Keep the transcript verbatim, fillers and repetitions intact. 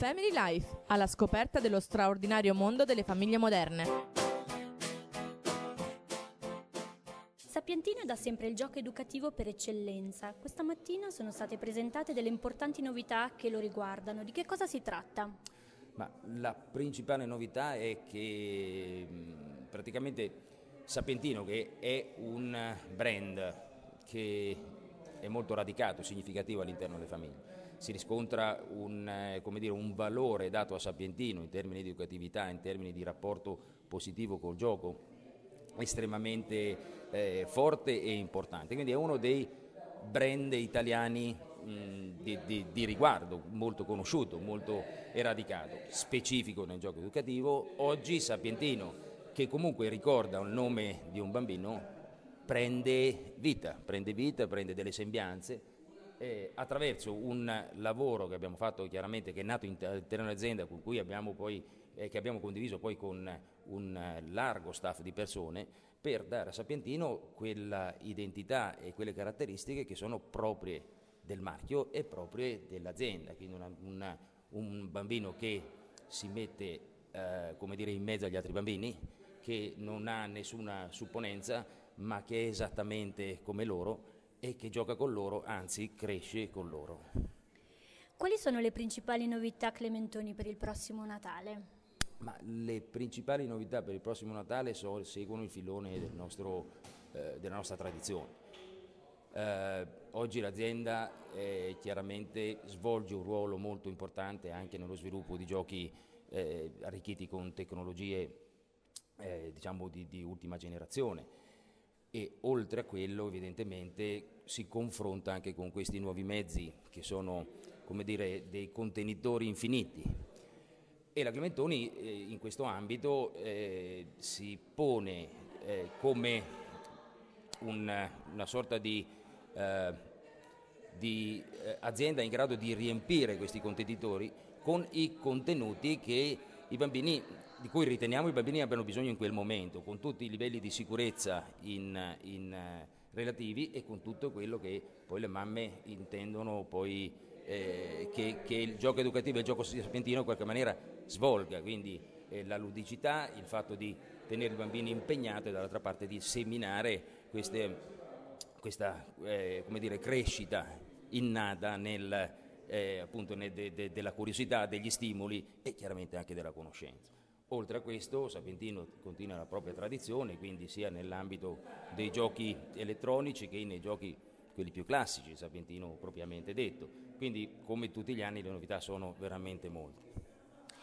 Family Life, alla scoperta dello straordinario mondo delle famiglie moderne. Sapientino è da sempre il gioco educativo per eccellenza. Questa mattina sono state presentate delle importanti novità che lo riguardano. Di che cosa si tratta? Ma la principale novità è che mh, praticamente Sapientino, che è un brand che è molto radicato, significativo all'interno delle famiglie, si riscontra un, eh, come dire, un valore dato a Sapientino in termini di educatività, in termini di rapporto positivo col gioco, estremamente eh, forte e importante, quindi è uno dei brand italiani mh, di, di, di riguardo, molto conosciuto, molto eradicato, specifico nel gioco educativo. Oggi Sapientino, che comunque ricorda il nome di un bambino, prende vita, prende vita, prende delle sembianze eh, attraverso un lavoro che abbiamo fatto chiaramente, che è nato all'interno dell'azienda, con cui abbiamo poi eh, che abbiamo condiviso poi con un largo staff di persone, per dare a Sapientino quella identità e quelle caratteristiche che sono proprie del marchio e proprie dell'azienda. Quindi una, una, un bambino che si mette eh, come dire, in mezzo agli altri bambini, che non ha nessuna supponenza, ma che è esattamente come loro e che gioca con loro, anzi cresce con loro. Quali sono le principali novità Clementoni per il prossimo Natale? Ma le principali novità per il prossimo Natale so, seguono il filone del nostro, eh, della nostra tradizione. Eh, oggi l'azienda eh, chiaramente svolge un ruolo molto importante anche nello sviluppo di giochi eh, arricchiti con tecnologie eh, diciamo di, di ultima generazione, e oltre a quello evidentemente si confronta anche con questi nuovi mezzi che sono, come dire, dei contenitori infiniti. E la Clementoni eh, in questo ambito eh, si pone eh, come un, una sorta di, eh, di eh, azienda in grado di riempire questi contenitori con i contenuti che i bambini, di cui riteniamo i bambini abbiano bisogno in quel momento, con tutti i livelli di sicurezza in, in, eh, relativi e con tutto quello che poi le mamme intendono poi eh, che, che il gioco educativo e il gioco sapientino in qualche maniera svolga, quindi eh, la ludicità, il fatto di tenere i bambini impegnati e dall'altra parte di seminare queste, questa eh, come dire, crescita innata nel, eh, appunto nel, de, de, della curiosità, degli stimoli e chiaramente anche della conoscenza. Oltre a questo Sapientino continua la propria tradizione, quindi sia nell'ambito dei giochi elettronici che nei giochi quelli più classici, Sapientino propriamente detto, quindi come tutti gli anni le novità sono veramente molte.